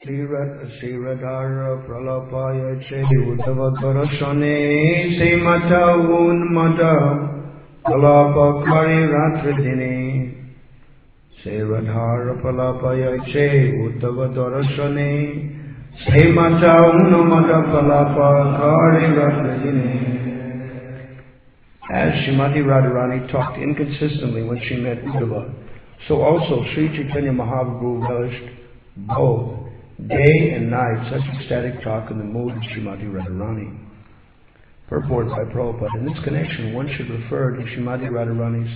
Sriradhara Pralapaya Che Uddhavatarasane Semata Unmata Pralapakari Ratridine Sriradhara Pralapaya Che Uddhavatarasane Semata Unmata Pralapakari Ratridine. As Srimati Radharani talked inconsistently when she met Uddhava, so also Sri Chaitanya Mahaprabhu relished both day and night such ecstatic talk in the mood of Srimati Radharani. Purport by Prabhupada. In this connection, one should refer to Srimati Radharani's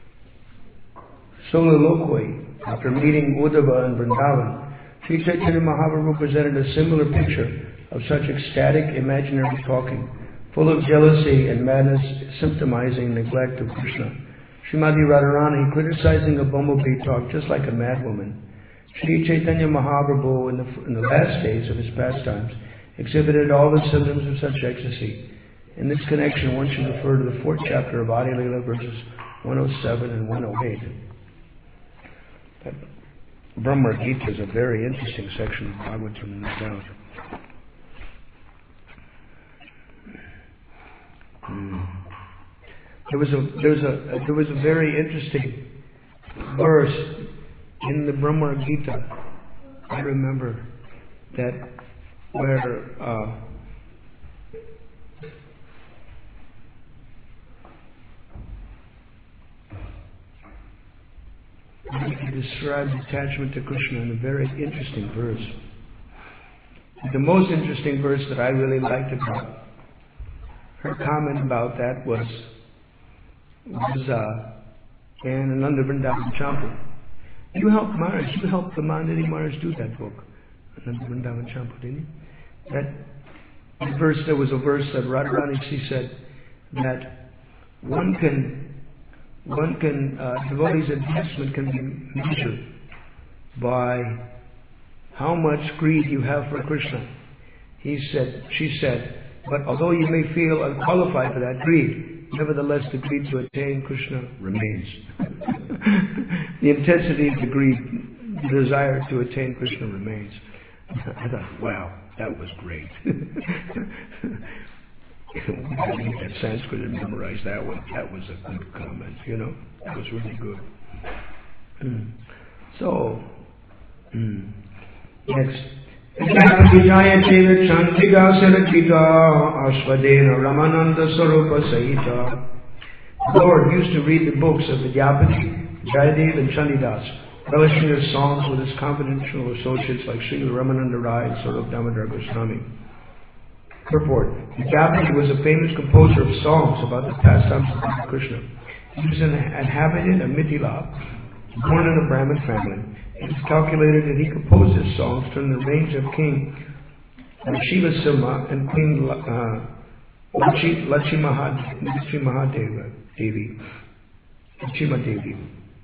soliloquy after meeting Uddhava in Vrindavan. Sri Chaitanya Mahaprabhu presented a similar picture of such ecstatic imaginary talking, full of jealousy and madness, symptomizing neglect of Krishna. Srimati Radharani, criticizing a bumblebee, talked just like a madwoman. Sri Chaitanya Mahaprabhu, in the last days of his pastimes, exhibited all the symptoms of such ecstasy. In this connection, one should refer to the 4th chapter of Adi Lila, verses 107 and 108. That Brahma Gita is a very interesting section of Bhagavatam, no doubt. There was a very interesting verse in the Brahma Gita. I remember that where he describes attachment to Krishna in a very interesting verse. The most interesting verse that I really liked about her comment about that was in Ananda Vrindavan Champa. You helped the Mandiri Maharaj do that book, Ananda Vrindavan Champa, didn't you? There was a verse that Radharani, she said that devotee's advancement can be measured by how much greed you have for Krishna. She said, but although you may feel unqualified for that greed, nevertheless the greed to attain Krishna remains. The intensity of the greed, the desire to attain Krishna remains. I thought, wow, that was great. I read that Sanskrit and memorize that one. That was a good comment, That was really good. Next. The Lord used to read the books of Vidyapati, Jayadev and Chandidas, relishing his songs with his confidential associates like Srila Ramananda Rai and Swarup Damodar Goswami. Purport. Vidyapati was a famous composer of songs about the pastimes of Krishna. He was an inhabitant of Mithila, born in a Brahmin family. It is calculated that he composed his songs during the reigns of King Shiva Silma and Queen Lakshmi Devi.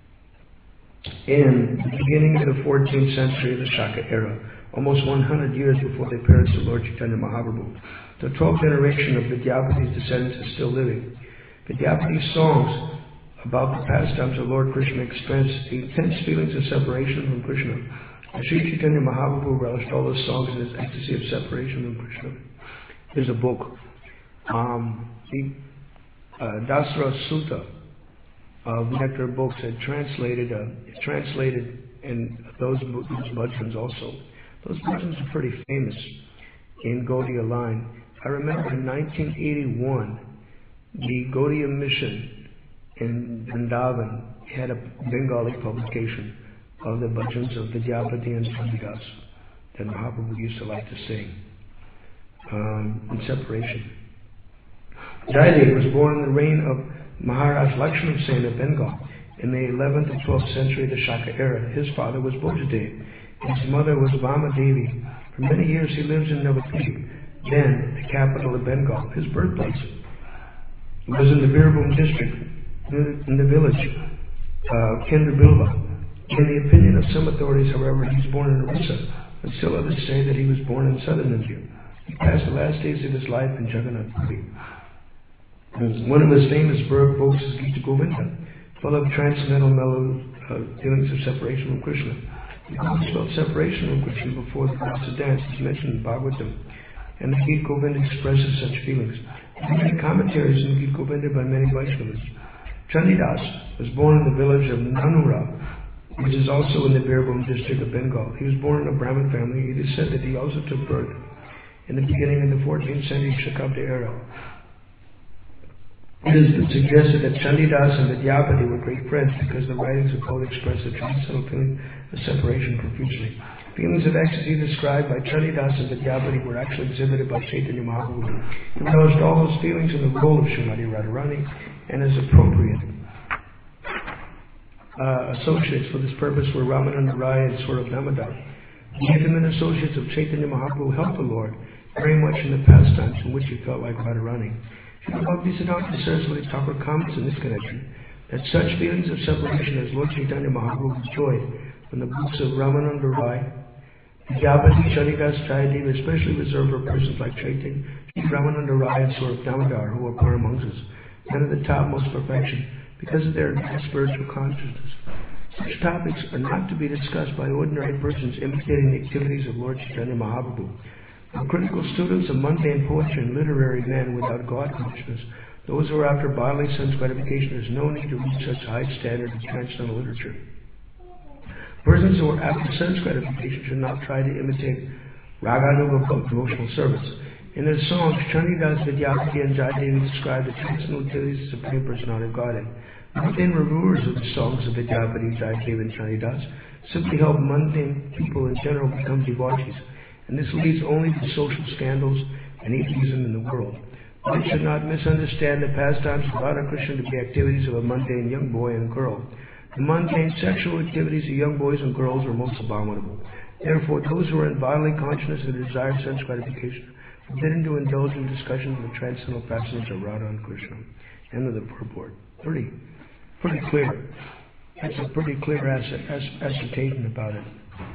In the beginning of the 14th century of the Shaka era, almost 100 years before the appearance of Lord Chaitanya Mahaprabhu, the 12th generation of Vidyapati's descendants is still living. Vidyapati's songs about the pastimes of Lord Krishna expressed the intense feelings of separation from Krishna. And Sri Chaitanya Mahaprabhu relished all the songs in his ecstasy of separation from Krishna. There's a book, the Dasra Sutta of Nectar Books had translated in those bhajans also. Those bhajans are pretty famous in Gaudiya line. I remember in 1981, the Gaudiya mission in Vrindavan had a Bengali publication of the bhajans of Vidyapati and Chandidas that Mahaprabhu used to like to sing in separation. Jayadev was born in the reign of Maharaj Lakshman Sen of Bengal in the 11th and 12th century of the Shaka era. His father was Bhojadev. His mother was Vama Devi. For many years he lived in Navadvip, then the capital of Bengal. His birthplace was in the Birbhum district, in the village Kendrabilva. In the opinion of some authorities, however, he was born in Orissa, but still others say that he was born in southern India. He passed the last days of his life in Jagannath Puri. One of his famous books is Gita Govinda, full of transcendental mellow feelings of separation from Krishna. He always felt separation from Krishna before the gods dance, as mentioned in Bhagavatam, and the Gita Govinda expresses such feelings. There are many commentaries in Gita Govinda by many Vaishnavas. Chandidas was born in the village of Nanura, which is also in the Birbhum district of Bengal. He was born in a Brahmin family. It is said that he also took birth in the beginning of the 14th century Shakabda era. It has been suggested that Chandidas and Vidyapati were great friends because the writings of both express a transcendental feeling of separation profusely. Feelings of ecstasy described by Chandidas and Vidyapati were actually exhibited by Chaitanya Mahaprabhu. He indulged all those feelings in the role of Srimati Radharani, and as appropriate associates for this purpose were Ramananda Rai and Swarup Damodar. The intimate associates of Chaitanya Mahaprabhu helped the Lord very much in the pastimes in which he felt like Radharani. Srila Bhaktisiddhanta Saraswati Thakur comments in this connection that such feelings of separation as Lord Chaitanya Mahaprabhu enjoyed from the books of Ramananda Rai, Vidyapati, Chandidas, Jayadev, especially reserved for persons like Chaitanya, Ramananda Rai, and Swarup Damodar, who are Paramahamsas, men of the topmost perfection, because of their spiritual consciousness. Such topics are not to be discussed by ordinary persons imitating the activities of Lord Chaitanya Mahaprabhu. For critical students of mundane poetry and literary men without God consciousness, those who are after bodily sense gratification, there is no need to reach such high standard of transcendental literature. Persons who are after sense gratification should not try to imitate Raganuga devotional service. In their songs, Chandidas, Vidyapati, and Jayadevi describe the transcendental activities of the Supreme Personality of Godhead. Mundane reviewers of the songs of Vidyapati, Jayadevi, and Chandidas simply help mundane people in general become devotees, and this leads only to social scandals and atheism in the world. One should not misunderstand the pastimes of Radha Krishna to be activities of a mundane young boy and girl. The mundane sexual activities of young boys and girls are most abominable. Therefore, those who are in bodily consciousness and desire sense gratification are forbidden to indulge in discussions of the transcendental pastimes of Radha and Krishna. End of the purport. Pretty clear. That's a pretty clear assertion about it.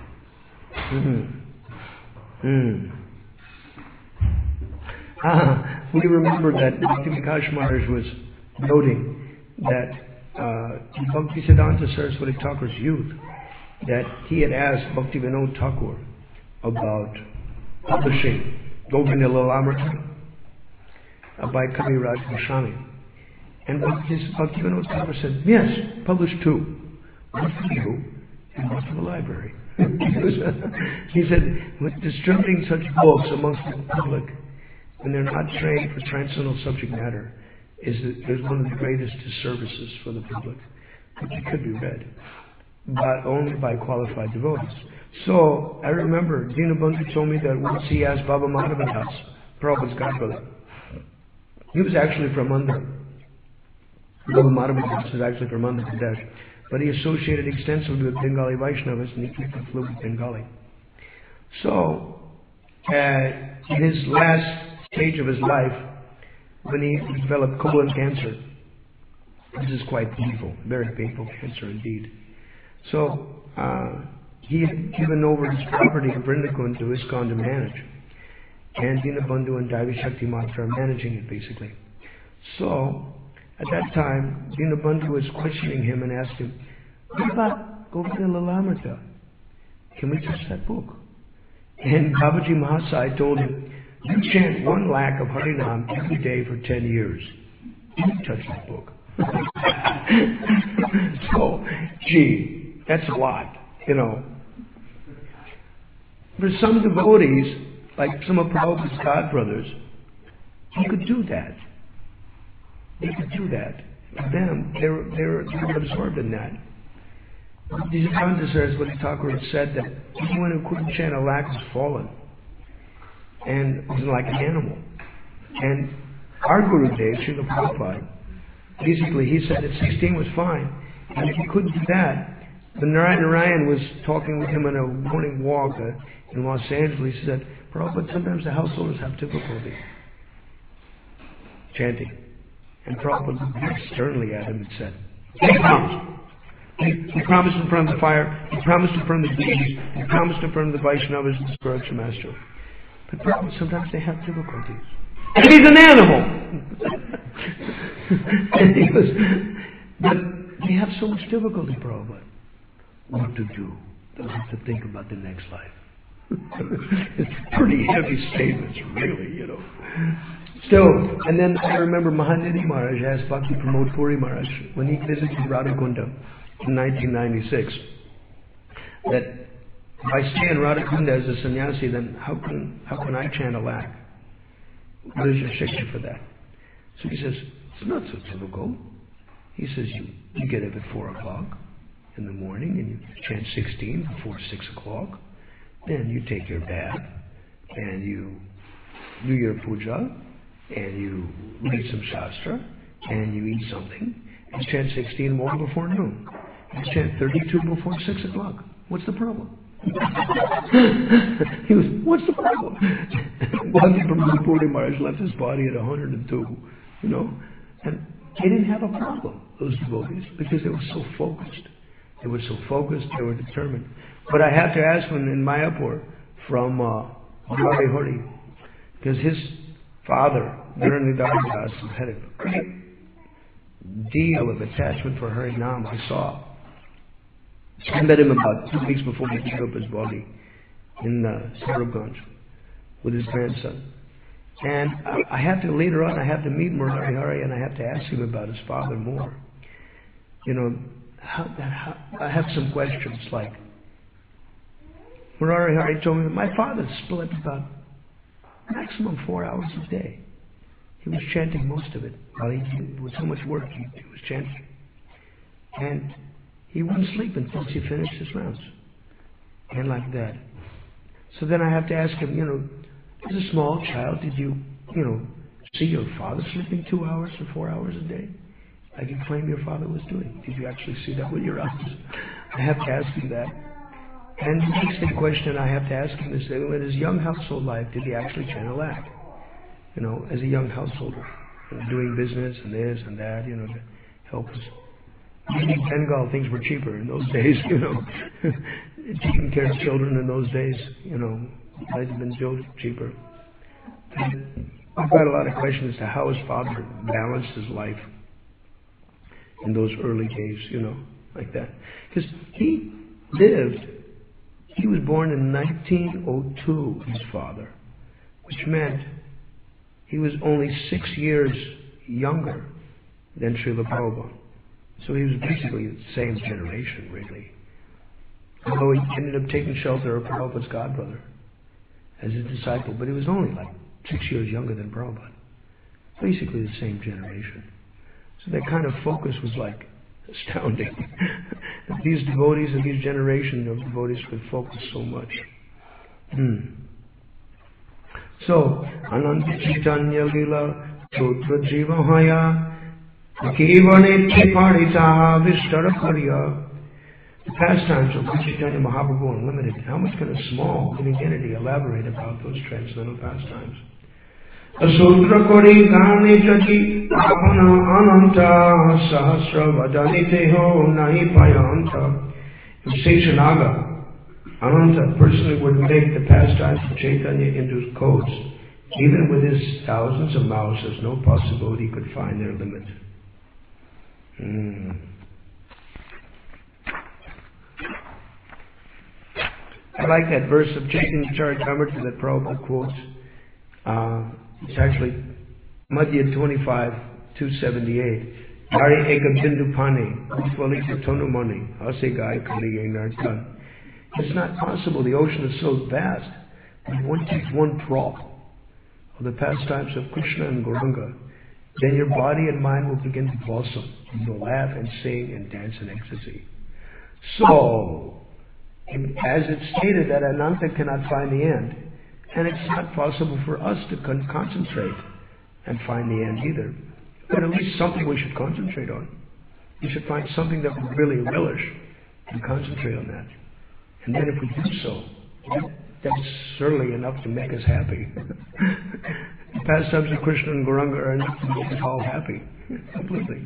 We remember that Bhakti Vikas Maharaj was noting that in Bhaktisiddhanta Saraswati Thakur's youth, that he had asked Bhakti Vinod Thakur about publishing Govinda Lilamrita by Kaviraj Goswami. And Bhakti Vinod Thakur said, yes, publish two. One for you and one for the library. He said, with distributing such books amongst the public when they're not trained for transcendental subject matter is one of the greatest disservices for the public. It could be read, but only by qualified devotees. So, I remember Dinabandhu told me that once he asked Baba Madhavadas, Prabhupada's godbrother. He was actually from Andhra. Baba Madhavadas was actually from Andhra Pradesh, but he associated extensively with Bengali Vaishnavas and he kept fluent Bengali. So, in his last stage of his life, when he developed colon cancer, this is quite painful, very painful cancer indeed. So, he had given over his property in Vrindakund to ISKCON to manage. And Dinabandhu and Daivi Shakti Matra are managing it basically. So, at that time, Dinabandhu was questioning him and asked him, what about Govinda Lilamrita? Can we touch that book? And Babaji Mahasai told him, you chant 1 lakh of Harinam every day for 10 years. You can touch that book. So, gee, that's a lot, you know. For some devotees, like some of Prabhupada's godbrothers, he could do that. They could do that. For them, they were absorbed in that. These Saraswati Thakur had said that anyone who couldn't chant 1 lakh was fallen and was like an animal. And our Guru Dev, Srila Prabhupada, basically he said that 16 was fine. And if he couldn't do that, the Narayan was talking with him on a morning walk in Los Angeles. He said, Prabhupada, sometimes the householders have difficulty chanting. And Prabhupada looked very sternly at him and said, he promised. He promised in front of the fire, he promised in front of the deities, he promised in front of the Vaishnavas and the spiritual master. But Prabhupada, sometimes they have difficulties. And he's an animal! but they have so much difficulty, Prabhupada. What to do? They'll have to think about the next life. It's pretty heavy statements, really, you know. Still, and then I remember Mahanidhi Maharaj asked Bhakti Pramod Puri Maharaj when he visited Radhakunda in 1996 that if I stay in Radhakunda as a sannyasi, then how can I chant a lakh? What is your shiksha for that? So he says, it's not so difficult. He says, you get up at 4 o'clock in the morning and you chant 16 before 6 o'clock. Then you take your bath and you do your puja and you read some shastra and you eat something and chant 16 more before noon. You chant 32 before 6 o'clock. What's the problem? He was, what's the problem? Bhakti Pramod Puri Maharaj left his body at 102, you know, and they didn't have a problem, those devotees, because they were so focused. They were so focused, they were determined. But I had to ask one in Mayapur from Hari Hari, because his father, Dharanidhar Das, had a great deal of attachment for Harinam. I saw. I met him about 2 weeks before he gave up his body in Sarabganj with his grandson. And I had to, later on, I had to meet Murari Hari and I had to ask him about his father more. You know, I have some questions like, Murari Hari told me that my father split about maximum 4 hours a day. He was chanting most of it. While with so much work, he was chanting. And he wouldn't sleep until he finished his rounds. And like that. So then I have to ask him, you know, as a small child, did you see your father sleeping 2 hours or 4 hours a day? Like you claim your father was doing. Did you actually see that with your eyes? I have to ask him that. And the next big question I have to ask him is, in his young household life, did he actually chant a lakh? You know, as a young householder, doing business and this and that, you know, to help us. Maybe in Bengal things were cheaper in those days, you know. Taking care of children in those days, you know, might have been cheaper. And I've got a lot of questions as to how his father balanced his life in those early days, you know, like that. Because he was born in 1902, his father, which meant he was only 6 years younger than Srila Prabhupada. So he was basically the same generation, really. Although he ended up taking shelter of Prabhupada's godbrother as his disciple, but he was only like 6 years younger than Prabhupada. Basically the same generation. So that kind of focus was like astounding. That these devotees of these generation of devotees could focus so much. So, Ananta Chaitanya Lila Sutra Jiva Haya Kivaneti Parita Vistara Karya. The pastimes of Chaitanya Mahaprabhu are unlimited. How much can a small living entity elaborate about those transcendental pastimes? Sutra Kori Gani Jati Apana Ananta Sahasra Vadanite Ho Nahi Payanta. In Sechanaga, Ananta personally would make the pastimes of Chaitanya into codes. Even with his thousands of mouths, there's no possibility he could find their limit. I like that verse of Chaitanya Charitamrita that Prabhupada quotes. It's actually Madhya 25, 278. Yari eka bindu pani, utvalika tonu mani, ase gai kali nartan. It's not possible. The ocean is so vast. If one takes one drop of the pastimes of Krishna and Gauranga, then your body and mind will begin to blossom. You'll laugh and sing and dance in ecstasy. So, as it's stated that Ananta cannot find the end, and it's not possible for us to concentrate and find the end either. But at least something we should concentrate on. We should find something that we really relish and concentrate on that. And then if we do so, that's certainly enough to make us happy. The pastimes of Krishna and Gauranga are enough to make us all happy. Completely.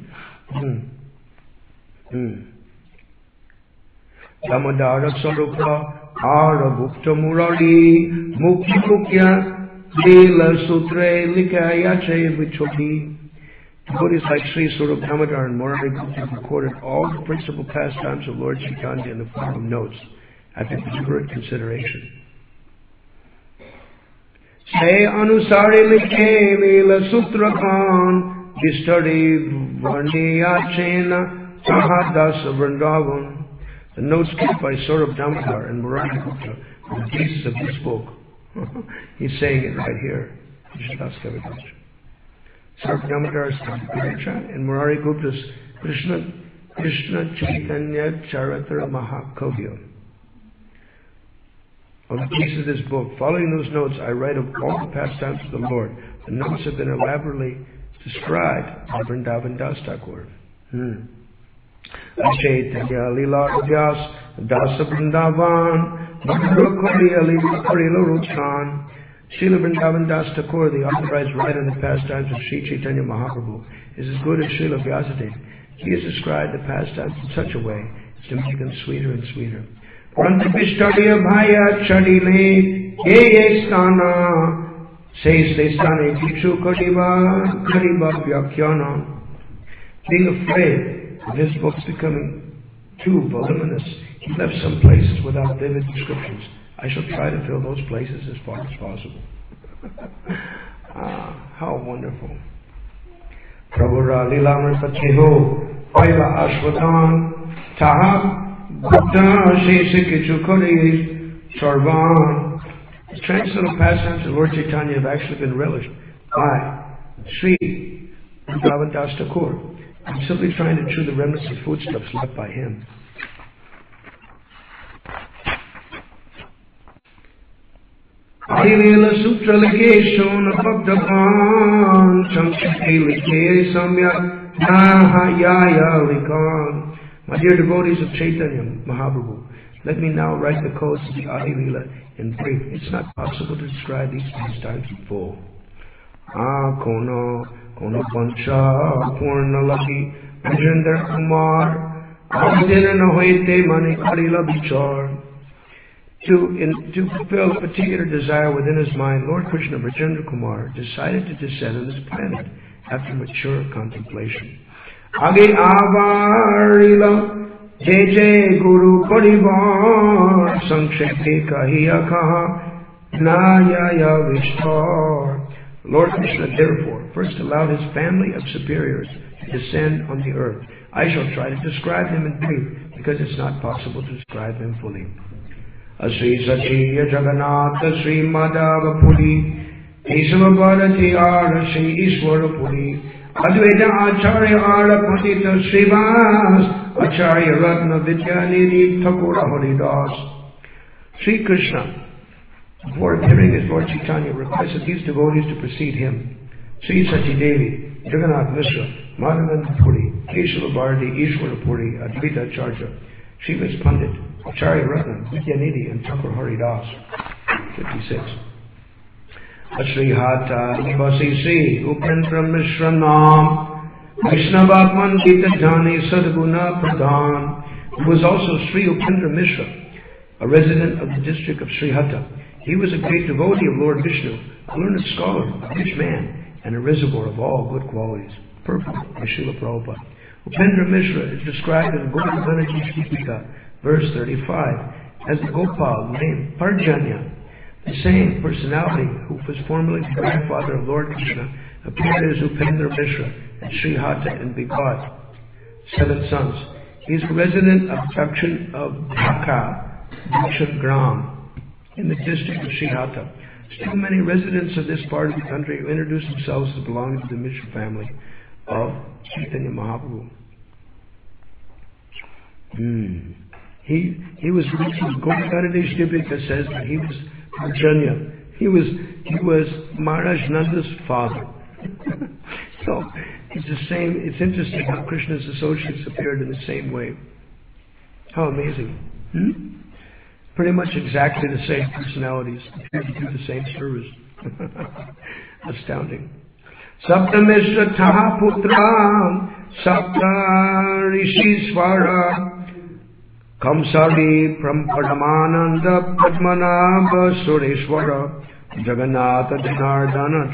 Damadara Sarupa Arabhukta Murari Mukti Mukya Lila Sutre Likayache Vichoti. Devotees like Sri Sarup Damodar and Murari Gupta recorded all the principal pastimes of Lord Chaitanya in the form of notes after deliberate consideration. Say Anusari Likhe Vela Sutra Khan Distari Varniyachena Sahadas Vrindavan. The notes kept by Saurabh Damodar and Murari Gupta are the basis of this book. He's saying it right here. Saurabh Damodar's Gurcha and Murari Gupta's Krishna Chaitanya Charitra Mahakavya. On the basis of this book, following those notes, I write of all the pastimes of the Lord. The notes have been elaborately described by Vrindavan Das Thakur. Chaitanya Lila Vyas Dasa Vrindavan Madhura Alila Korila Ruchan. Srila Vrindavan Das Thakur, the authorized writer of the pastimes of Sri Chaitanya Mahaprabhu, is as good as Srila Vyasadeva. He has described the pastimes in such a way as to make them sweeter and sweeter. Prantapishtadia Bhaya Chadile Ye Stana Says they Stane Bhikshu Kariba Vyakhyana. Being afraid of his books becoming too voluminous, he left some places without vivid descriptions. I shall try to fill those places as far as possible. How wonderful. Prabhura Lilamrtacheho Paila Ashwatan Taha Bhakta Sheshikichukari Sarvan. The transcendental pastimes of Lord Chaitanya have actually been relished by Sri Vrindavan Das Thakur. I'm simply trying to chew the remnants of foodstuffs left by him. Adivela Sutra Likhe Shona Bhaktavan Samshiti Likhe Samyak Nahayaya Likan. My dear devotees of Chaitanya Mahaprabhu, let me now write the codes of the Adi Lila in brief. It's not possible to describe these pastimes in full. Kono Pancha Purna Laki Rajendra Kumar Adina Nahoite Mani Karila Bichar. To fulfill a particular desire within his mind, Lord Krishna Rajendra Kumar decided to descend on this planet after mature contemplation. Age avarila Jai Guru Parivar Sankshepe Kahiya Kaha Nayaya Vishtar. Lord Krishna therefore first allowed his family of superiors to descend on the earth. I shall try to describe them in brief because it's not possible to describe them fully. Asri Sachiya Jagannatha Sri Madhava Puri Kesava Bharati Ara Sri Ishwara Puri Advaita Acharya Ara Patita Srivas Acharya Ratna Vidyanidhi Thakura Haridas. Sri Krishna, before appearing as Lord Chaitanya, requested these devotees to precede him. Sri Sachi Devi, Jagannath Mishra, Madhavananda Puri, Kesava Bharati, Ishwara Puri, Advaita Acharya, Srivas Pandit, Acharya Ratna, Vidyanidhi, and Thakur Haridas. 56. Asrihata Nivasi Sri Upendra Mishra Nam Vaishnava Gita Jani Sadguna Pradhan, who was also Sri Upendra Mishra, a resident of the district of Srihata. He was a great devotee of Lord Vishnu, a learned scholar, a rich man, and a reservoir of all good qualities. Purport by Srila Prabhupada. Upendra Mishra is described in Gopalji Deepika, verse 35, as the Gopal named Parjanya. The same personality who was formerly the grandfather of Lord Krishna appeared as Upendra Mishra at Srihata and begot 7 sons. He is a resident of Dakshin of Dakshin Gram in the district of Srihata. Still many residents of this part of the country who introduce themselves as belonging to the Mishra family of Chaitanya Mahaprabhu. He was mentioned. Gopalji Deepika says that he was Parjanya. He was Maharaj Nanda's father. So it's the same. It's interesting how Krishna's associates appeared in the same way. How amazing! Pretty much exactly the same personalities appear to do the same service. Astounding. Sapta Mishra Taha Putra Sapta Rishi Swara Kamsari Prampadananda Padmanabha Sureshwara Jagannatha Janardana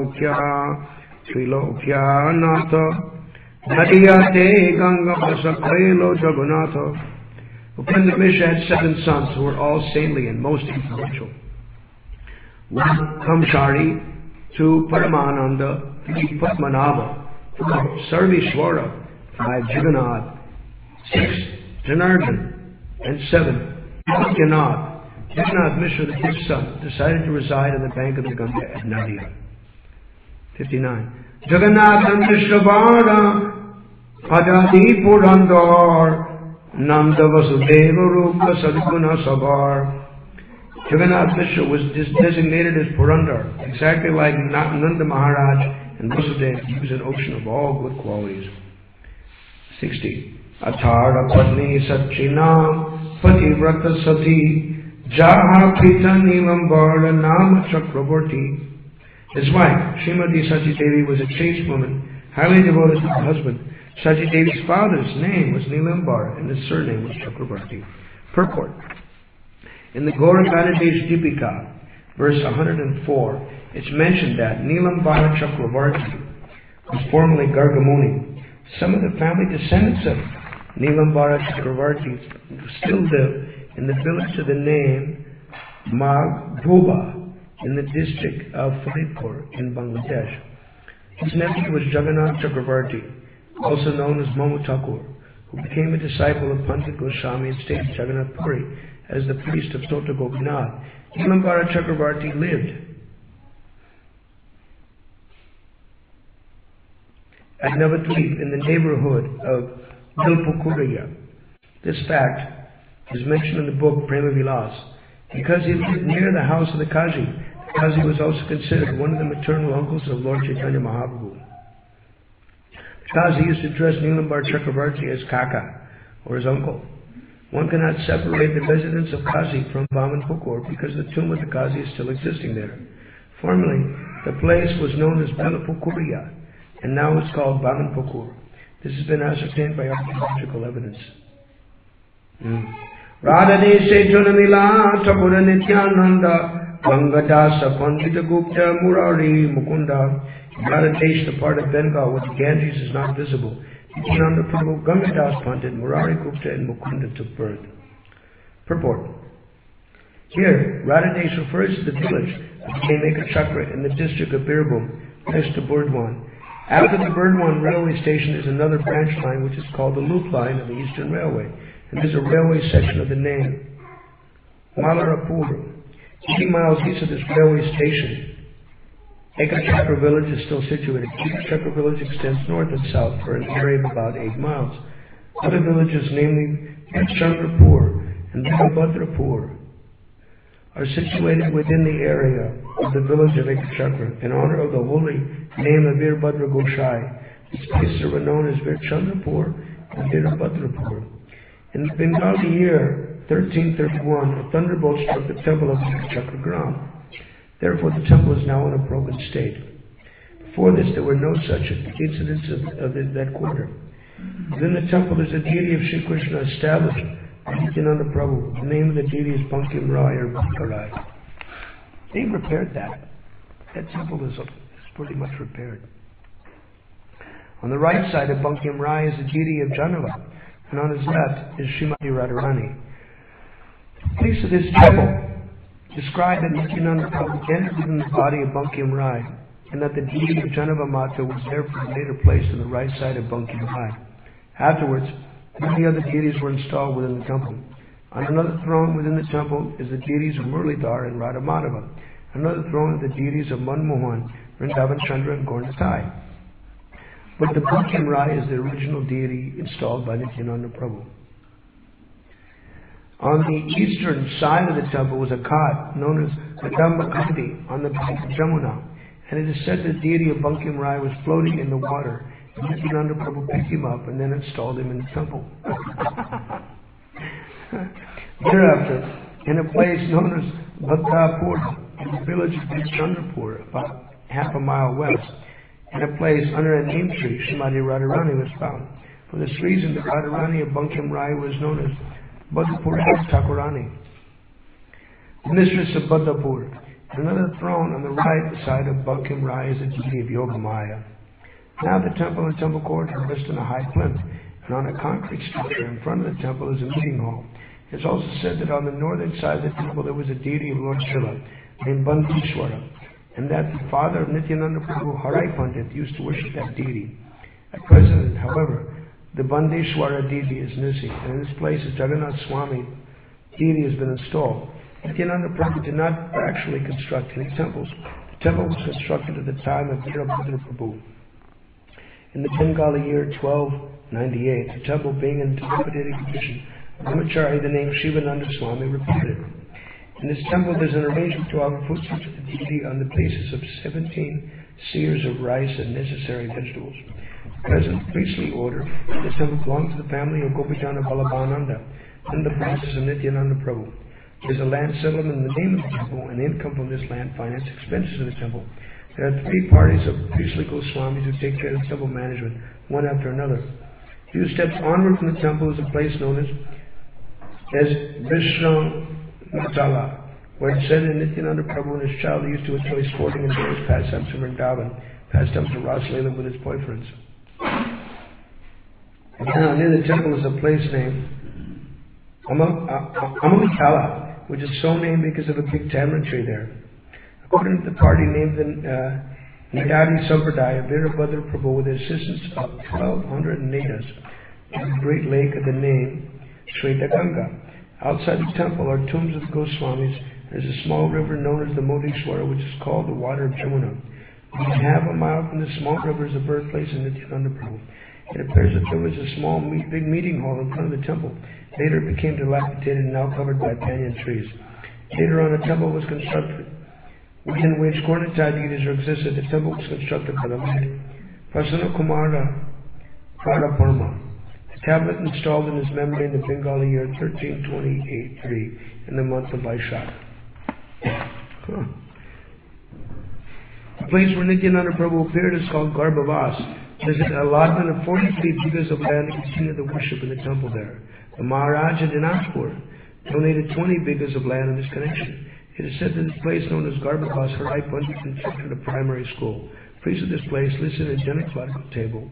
Trilokya Natha Nadiyate Ganga Vasakailo Jagannatha. Upendra Mishra had 7 sons who were all saintly and most influential. 1 Kamshari, 2 Paramananda, 3 Padmanabha, 4 Sarveshwara, 5 Jagannath, 6 Janardhan, and 7 Jagannath. Jagannath Mishra, the 5th son, decided to reside on the bank of the Ganga at Nadia. 59. Jagannath Mishra Vara, Adadi Purandar, Nanda Vasudeva Rupa Sadguna Sabar. Jagannath Mishra was designated as Purandar, exactly like Nanda Maharaj and Vasudeva. He was an ocean of all good qualities. 60. Atara Patni Satchinam Pativrata Sati Jaha Pita Nilambara Nama Chakravarti. His wife, Srimati Sati Devi, was a chaste woman, highly devoted to her husband. Sati Devi's father's name was Nilambara and his surname was Chakravarti. Purport. In the Gauragadadesh Dipika, verse 104, it's mentioned that Nilambara Chakravarti was formerly Gargamuni. Some of the family descendants of Nilambara Chakravarti still live in the village of the name Maghbooba in the district of Faridpur in Bangladesh. His nephew was Jagannath Chakravarti, also known as Momo Thakur, who became a disciple of Pandit Goswami and stayed in Jagannath Puri as the priest of Tota Gopinath. Nilambara Chakravarti lived at Navadvip in the neighborhood of Dilpukuriya. This fact is mentioned in the book Prema Vilas. Because he lived near the house of the Kazi was also considered one of the maternal uncles of Lord Chaitanya Mahaprabhu. The Kazi used to address Nilambara Chakravarti as Kaka, or his uncle. One cannot separate the residence of Kazi from Vamanpukur because the tomb of the Kazi is still existing there. Formerly, the place was known as Belapukuriya, and now it's called Vamanpukur. This has been ascertained by archaeological evidence. Radhadeshe Junamila Thakura Nityananda Gangadasa Pandita Gupta Murari Mukunda. Radhadesh, the part of Bengal where the Ganges is not visible, Nityananda Prabhu, Gangadas Pandit, Murari Gupta, and Mukunda took birth. Purport. Here, Radhadesh refers to the village of Kameka Chakra in the district of Birbhum, next to Burdwan. After the Burdwan railway station is another branch line which is called the Loop Line of the Eastern Railway, and there's a railway section of the name Malarapur. 80 miles east of this railway station, Ekachakra village is still situated. Ekachakra village extends north and south for an area of about 8 miles. Other villages, namely Chandrapur and Virabhadrapur, are situated within the area of the village of Ekachakra in honor of the holy name of Virabhadra Goshai. These places are known as Virchandrapur and Virabhadrapur. In the Bengali year 1331, a thunderbolt struck the temple of Ekachakra Gram. Therefore, the temple is now in a broken state. Before this, there were no such incidents of that quarter. Within the temple is a deity of Sri Krishna established by Nityananda Prabhu. The name of the deity is Bankim Rai or Bankarai. They repaired that. That temple is pretty much repaired. On the right side of Bankim Rai is the deity of Janava, and on his left is Srimati Radharani. The place of this temple described that Nityananda Prabhu entered within the body of Bankim Rai, and that the deity of Janava Mata was therefore later placed on the right side of Bankim Rai. Afterwards, many other deities were installed within the temple. On another throne within the temple is the deities of Murlidhar and Radha Madhava. Another throne of the deities of Manmohan, Vrindavan Chandra, and Gaurnitai. But the Bankim Rai is the original deity installed by Nityananda Prabhu. On the eastern side of the temple was a cot known as Kadambakandi on the bank of Jamuna, and it is said that the deity of Bankim Rai was floating in the water, and Nityananda Prabhu picked him up and then installed him in the temple. Thereafter, in a place known as Bhadrapur, in the village of Chandrapur, about half a mile west, in a place under a neem tree, Srimati Radharani was found. For this reason, the Radharani of Bankim Rai was known as Badapur Thakurani, the mistress of Badapur. Another throne on the right side of Bankim Rai is the deity of Yogamaya. Now the temple and temple court are rested on a high plinth, and on a concrete structure in front of the temple is a meeting hall. It's also said that on the northern side of the temple there was a deity of Lord Shiva named Bandeshwara, and that the father of Nityananda Prabhu, Harai Pandit, used to worship that deity. At present, however, the Bandeshwara deity is missing, and in this place a Jagannath Swami deity has been installed. Nityananda Prabhu did not actually construct any temples. The temple was constructed at the time of Virabhadra Prabhu. In the Bengali year 1298, the temple being in dilapidated condition, Brahmachari, the name Shivananda Swami, repaired it. In this temple there is an arrangement to offer food to the deity on the basis of 17 seers of rice and necessary vegetables. The present priestly order of this temple belongs to the family of Gopijana Vallabhananda and the branches of Nityananda Prabhu. There is a land settlement in the name of the temple, and income from this land finance expenses of the temple. There are 3 parties of priestly Goswamis who take care of the temple management, one after another. A few steps onward from the temple is a place known as Vishramatala, where it said that Nityananda Prabhu and his child used to enjoy sporting and various pastimes of Vrindavan, pastimes of Ras Leela with his boyfriends. And now near the temple is a place named Amavikala, which is so named because of a big tamarind tree there. According to the party named the Nidadi Sampradaya, Virabhadra Prabhu, with the assistance of 1,200 Nadas, in the great lake of the name Shvetaganga. Outside the temple are tombs of the Goswamis. There is a small river known as the Modeshwara, which is called the water of Jamuna. Within half a mile from the small river is the birthplace of Nityananda Prabhu. It appears that there was a small, big meeting hall in front of the temple. Later it became dilapidated and now covered by banyan trees. Later on, a temple was constructed, within which Gornitai deities existed. The temple was constructed by the late Prasanna Kumara Pradapurma. The tablet installed in his memory in the Bengali year 1328 in the month of Vaishak. The place where Nityananda Prabhu appeared is called Garbhavas. There is an allotment of 43 bighas of land to continue the worship in the temple there. The Maharaja Dinajpur donated 20 bighas of land in this connection. It is said that this place known as Garbhavas, Harai Pandit constructed a primary school. Priests of this place listen at Janakladko table.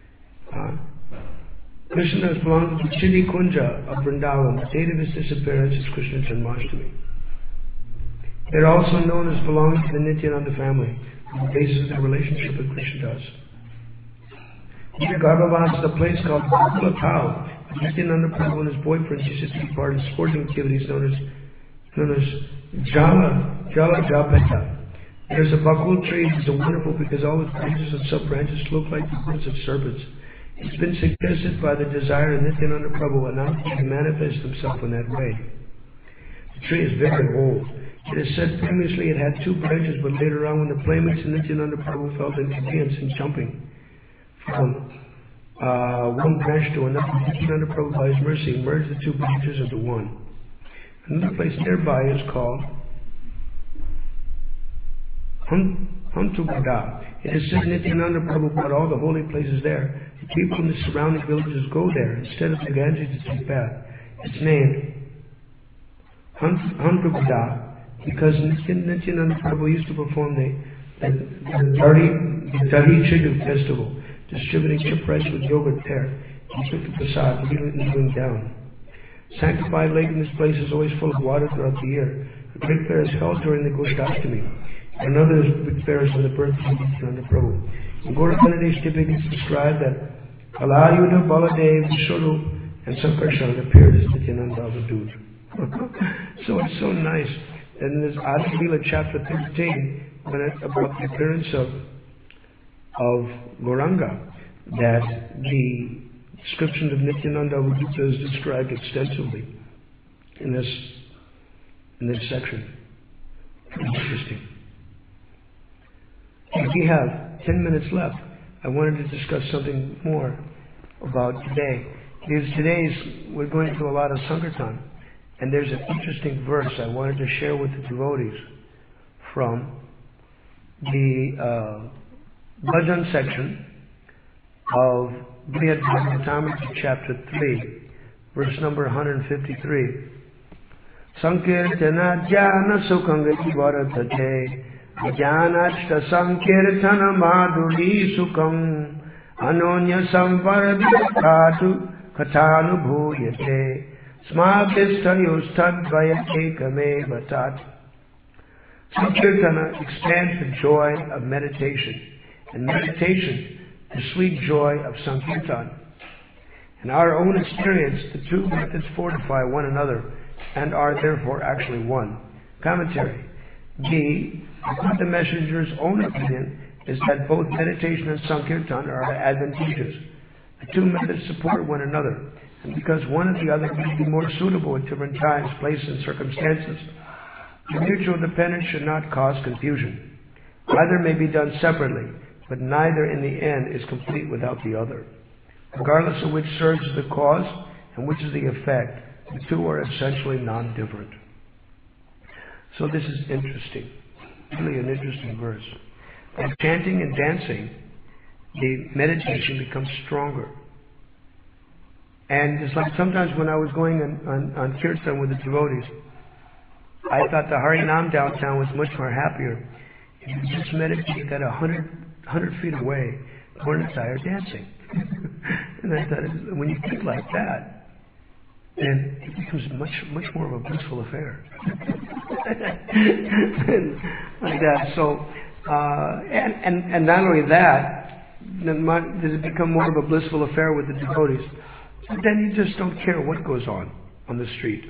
Krishna has belonged to Chini Kunja of Vrindavan. The date of his disappearance is Krishna Janmashtami. They are also known as belonging to the Nityananda family, on the basis of their relationship with Krishna Das. Near Garbhavas is a place called Bakula Tau. Nityananda Prabhu and his boyfriends used to take part in sporting activities known as Jala Jabeta. There's a bakul tree that is wonderful because all its branches and sub-branches look like the horns of serpents. It's been suggested by the desire of Nityananda Prabhu and now to manifest himself in that way. The tree is very old. It is said previously it had 2 branches, but later on when the playmates of Nityananda Prabhu felt inconvenience in jumping from one branch to another, Nityananda Prabhu by his mercy merged the 2 branches into one. Another place nearby is called Huntugada. It is said Nityananda Prabhu brought all the holy places there. The people in the surrounding villages go there instead of the Ganges to take bath. It's named Huntugada because Nityananda Prabhu used to perform the Dahi Chidu festival, distributing chip rice with yogurt there. He took the prasad, kneeling down. Sanctified lake in this place is always full of water throughout the year. A great fair is held during the Goshtastami. Another big fair is for the birth of Nityananda Prabhu. In Gaurakanadi's typically it's described that Alayuddha, Baladev, Vishnu, and Sankarshan appeared as Nityananda Avadut. So it's so nice. And in this Adi Leela chapter 13, about the appearance of Gauranga, that the description of Nityananda Avadutta is described extensively in this section. Interesting. We have 10 minutes left. I wanted to discuss something more about today. Because we're going through a lot of Sankirtan, and there's an interesting verse I wanted to share with the devotees from the Bhajan section of Brihad Bhagavatamrita chapter 3, verse number 153. Sankirtana jnana sukhangati varadhate jnanashta sankirtana madhuri sukham anonya samvaradhatu kathanubhuyate Smabhistayus tadvayate batat. Sankirtana expands the joy of meditation, and meditation the sweet joy of Sankirtan. In our own experience, the two methods fortify one another and are therefore actually one. Commentary. B. The messenger's own opinion is that both meditation and Sankirtan are advantageous. The two methods support one another, and because one or the other may be more suitable at different times, places, and circumstances, the mutual dependence should not cause confusion. Either may be done separately, but neither in the end is complete without the other. Regardless of which serves as the cause and which is the effect, the two are essentially non-different. So this is interesting, really an interesting verse. By chanting and dancing, the meditation becomes stronger. And it's like sometimes when I was going on Kirtan with the devotees, I thought the Harinam downtown was much more happier if you just meditate at 100 feet away, Gornitai are dancing. And I thought, when you think like that, then it becomes much more of a blissful affair. And like that. So, and not only that, does it become more of a blissful affair with the devotees, but then you just don't care what goes on the street.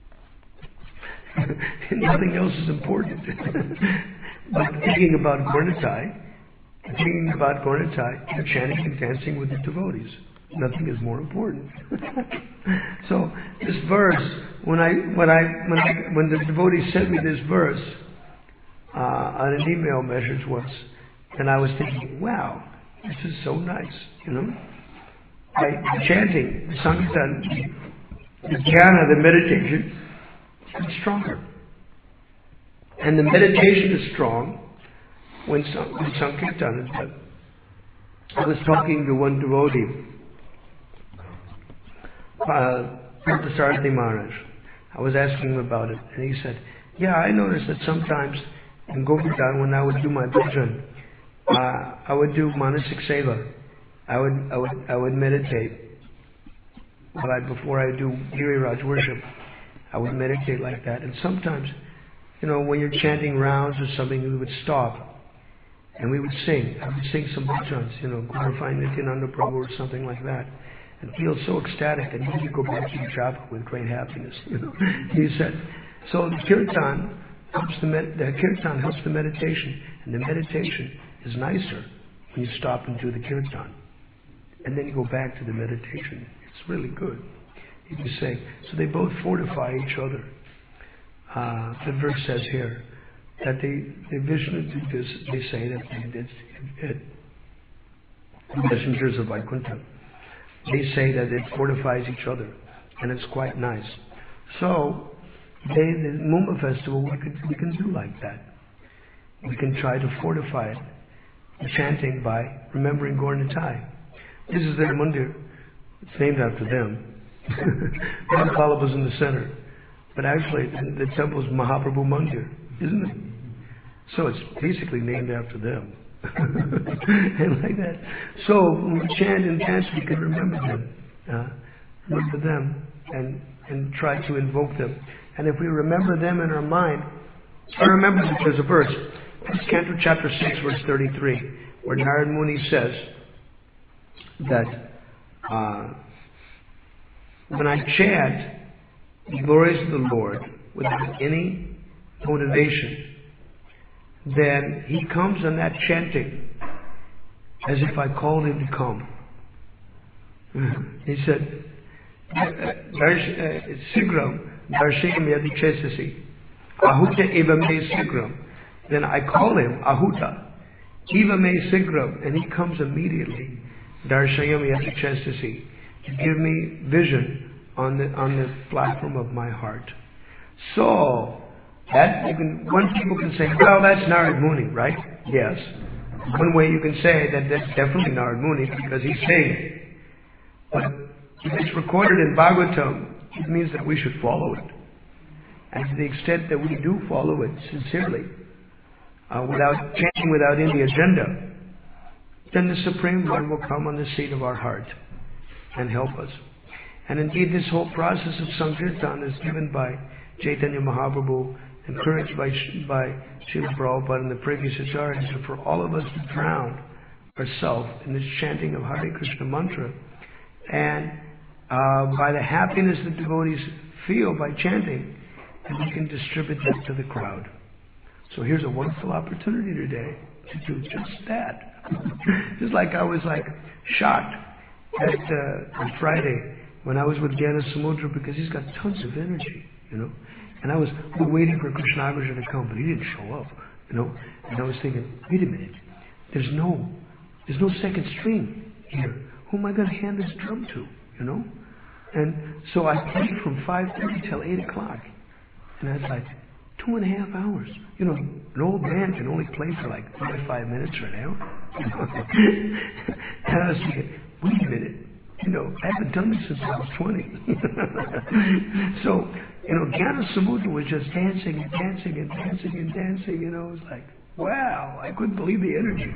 Nothing else is important. But thinking about Gornitai, you're chanting and dancing with the devotees. Nothing is more important. So this verse, when the devotee sent me this verse on an email message once, and I was thinking, wow, this is so nice, By chanting, the Sankirtan, the jhana, the meditation, is stronger. And the meditation is strong when Sankirtan is done. I was talking to one devotee, Parthasarathi Maharaj. I was asking him about it, and he said, yeah, I noticed that sometimes in Govardhan, when I would do my bhajan, I would do manasik seva. I would meditate. Before I do Giriraj worship, I would meditate like that. And sometimes, when you're chanting rounds or something, we would stop and we would sing. I would sing some bhajans, glorifying Nityananda Prabhu or something like that, and feel so ecstatic, and then you go back to your travel with great happiness. He said, so the kirtan helps the meditation, and the meditation is nicer when you stop and do the kirtan, and then you go back to the meditation. It's really good. You can say, so they both fortify each other. The verse says here that the Vishnu Dutas, they say that the messengers of Vaikuntha, they say that it fortifies each other, and it's quite nice. So, the Mumba festival, we can do like that. We can try to fortify it, the chanting, by remembering Gaur Nitai. This is their mandir. It's named after them. Vallabha's in the center. But actually, the temple's Mahaprabhu Mandir, isn't it? So it's basically named after them. And like that. So when we chant and dance, we can remember them, and try to invoke them. And if we remember them in our mind, I remember that there's a verse, First Canto chapter 6, verse 33, where Narad Muni says that when I chant the glories of the Lord without any motivation, then He comes on that chanting as if I called Him to come. He said, Sigram, Darshayam Yadichesasi, Ahuta Eva Me Sigram. Then I call Him, Ahuta, Eva Me Sigram, and He comes immediately, Darshayam Yadichesasi, to give me vision on the platform of my heart. So, one people can say, well, that's Narad Muni, right? Yes. One way you can say that that's definitely Narad Muni because he's saying it. But if it's recorded in Bhagavatam, it means that we should follow it. And to the extent that we do follow it sincerely, without chanting, without any agenda, then the Supreme One will come on the seat of our heart and help us. And indeed, this whole process of Sankirtan is given by Chaitanya Mahaprabhu, encouraged by Srila Prabhupada and the previous acharyas, so for all of us to drown ourselves in this chanting of Hare Krishna mantra, and by the happiness that devotees feel by chanting, and we can distribute that to the crowd. So here's a wonderful opportunity today to do just that. Just like I was shocked on Friday when I was with Jnana Samudra, because he's got tons of energy, and I was waiting for Krishnagraja to come, but he didn't show up, and I was thinking, wait a minute, there's no second string here. Who am I going to hand this drum to, And so I played from 5:30 till 8 o'clock, and that's 2.5 hours. An old band can only play for 45 minutes or an hour. And I was thinking, wait a minute, I haven't done this since I was 20. So, Jnana Samudra was just dancing and dancing and dancing and dancing, it was wow, I couldn't believe the energy.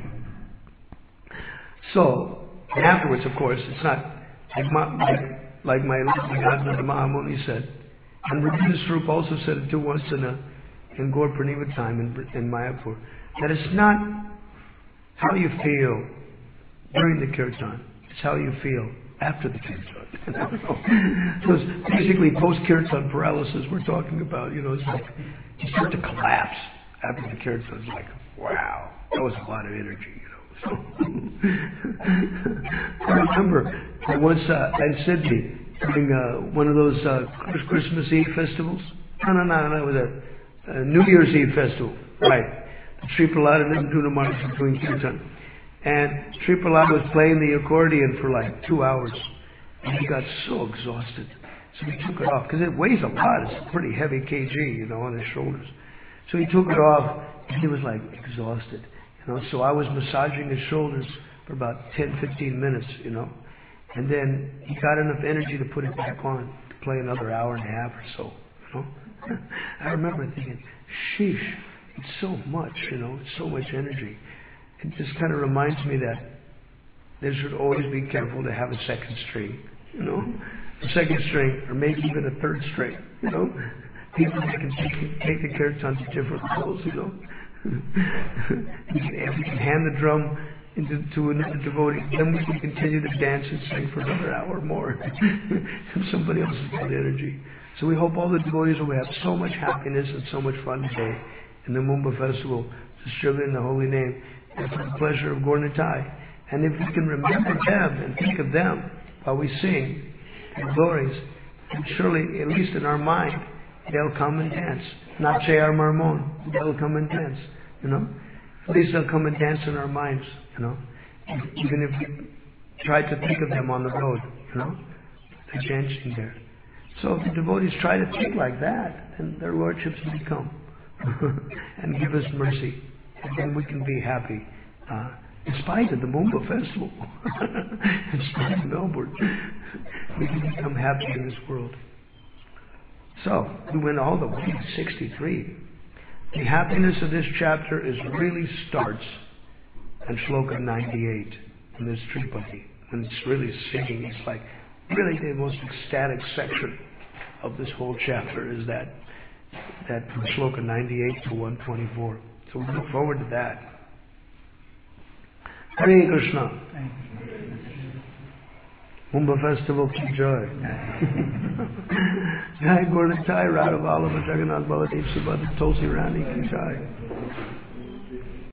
So, and afterwards, of course, it's not like my lovely Godmother Mahamuni said, and Rabindranath Swarup also said it too once in Gaur Purnima time in Mayapur, that it's not how you feel during the kirtan, it's how you feel after the kirtan. So it's basically post-kirtan paralysis we're talking about. It's you start to collapse after the kirtan. It's wow, that was a lot of energy. I remember once in Sydney during one of those Christmas Eve festivals. No, it was a New Year's Eve festival, right? Sri Prahlad and Ninduna Maharaj were doing kirtan. And Sri Prahlad was playing the accordion for 2 hours. And he got so exhausted. So he took it off, because it weighs a lot. It's a pretty heavy kg, on his shoulders. So he took it off, and he was exhausted. So I was massaging his shoulders for about 10-15 minutes, And then he got enough energy to put it back on, to play another hour and a half or so, I remember thinking, sheesh, it's so much, it's so much energy. It just kind of reminds me that there should always be careful to have a second string, a second string, or maybe even a third string, People that can take the kirtan to different levels, We can hand the drum to another devotee, then we can continue to dance and sing for another hour more. And somebody else has got energy. So we hope all the devotees will have so much happiness and so much fun today in the Mumba festival, distributing the holy name, and for the pleasure of Gaur Nitai. And if we can remember them and think of them while we sing their glories, then surely, at least in our mind, they'll come and dance. Not Chayar Marmon, they'll come and dance, At least they'll come and dance in our minds, Even if we try to think of them on the road, they're dancing there. So if the devotees try to think like that, then their lordships will come and give us mercy. And then we can be happy. In spite of the Mumba festival, in spite of Melbourne, we can become happy in this world. So, we went all the way to 63. The happiness of this chapter really starts in Shloka 98, in this Tripati. When it's really singing, it's really the most ecstatic section of this whole chapter is that from Shloka 98 to 124. So we look forward to that. Hare Krishna. Mumba Festival ki joy. Jai Gaur Nitai, Radha Vallabha, Jagannath Baladev Subhadra, Tulsi Rani ki jai.